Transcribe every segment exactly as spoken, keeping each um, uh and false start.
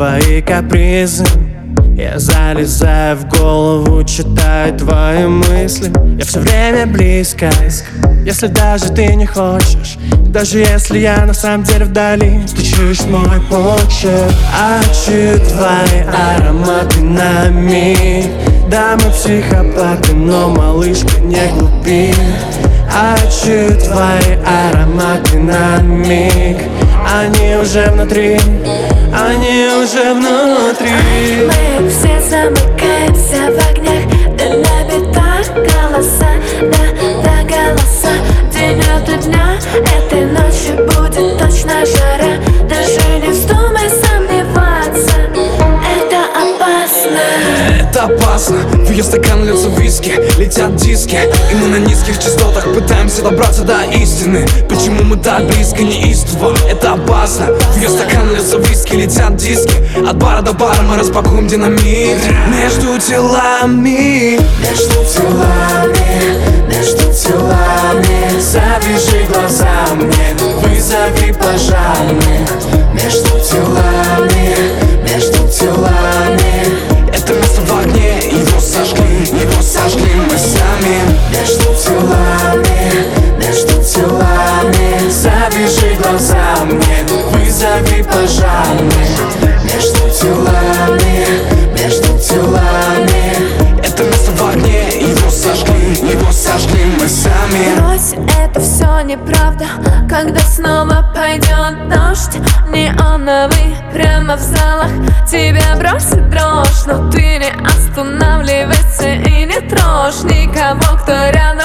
твои капризы. Я залезаю в голову, читаю твои мысли. Я все время близко, если даже ты не хочешь. Даже если я на самом деле вдали, ты чуешь мой почерк. А чую твои ароматы на миг. Да, мы психопаты, но малышка не глупи. А чую твои ароматы на миг. Они уже внутри, они уже внутри. Мы все замыкаемся в огнях, да набита голоса, да, да, голоса. День ото дня, этой ночью будет точно жара. Даже не вздумай сомневаться, это опасно. Это опасно, в ее стакан льется виски, летят диски, и мы на низких частотах пытаемся добраться до истины. Почему мы так близко, неистово? Это опасно, в ее стакан льется виски, летят диски, от бара до бара мы распакуем динамит. Между телами, между телами, между телами. Завяжи глаза мне, вызови пожарных. Между телами, между телами. это место в огне, его сожгли, его сожгли мы сами. Между телами, между телами. Завяжи глаза мне, вызови пожарных. Между телами, между телами. это место в огне, его сожгли, его сожгли мы сами. Брось, это все неправда, когда снова пойдет дождь неоновый прямо в залах. Тебя бросит дрожь, но ты не останавливайся и не трожь никого, кто рядом.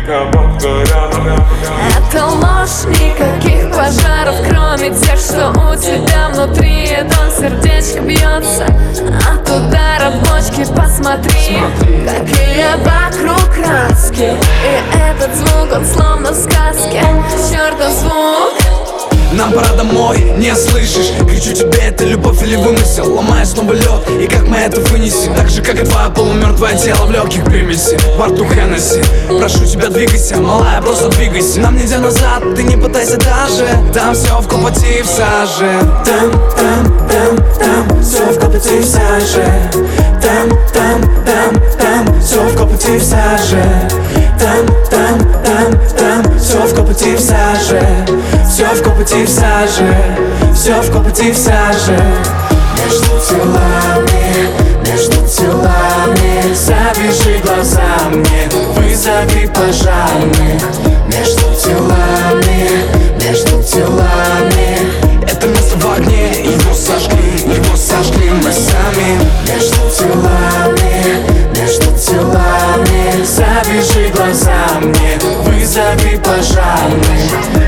Это ложь, никаких пожаров, кроме тех, что у тебя внутри. Это сердечко бьется от удара в бочке. Посмотри, какие вокруг краски. И этот звук, он словно в сказке. Чертов звук. Нам пора домой, не слышишь? Кричу тебе, это любовь или вымысел? Ломая снова лед, и как мы это вынесем? Так же, как и твое полумертвое тело в легких примеси, во рту Хеннесси. Прошу тебя, двигайся, малая, просто двигайся. Нам нельзя назад, ты не пытайся даже. Там все в копоти и в саже. Там, там, там, там, все в копоти и в саже. Там, там, там, там, все в копоти и в саже. Там, там, там, там, все в копоти и в саже. Все в копоти и в саже, все в копоти и в саже. Между телами, между телами. Завяжи глаза мне, вызови пожарных. Между телами, между телами. это место в огне, его сожгли, его сожгли мы сами. Между телами, между телами. Завяжи глаза мне, вызови пожарных.